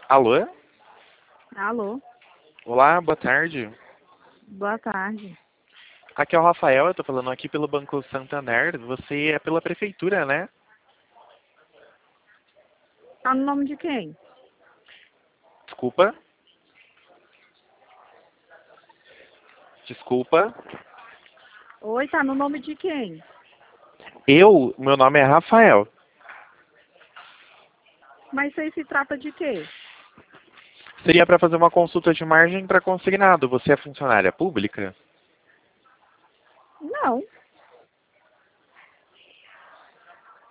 Alô? Alô, Olá, boa tarde. boa tarde. Aqui é o Rafael, eu tô falando aqui pelo Banco Santander. Você é pela prefeitura, né? Tá no nome de quem? Desculpa. Desculpa. Oi, tá no nome de quem? Meu nome é Rafael. Mas isso aí se trata de quê? Seria para fazer uma consulta de margem para consignado. Você é funcionária pública? Não.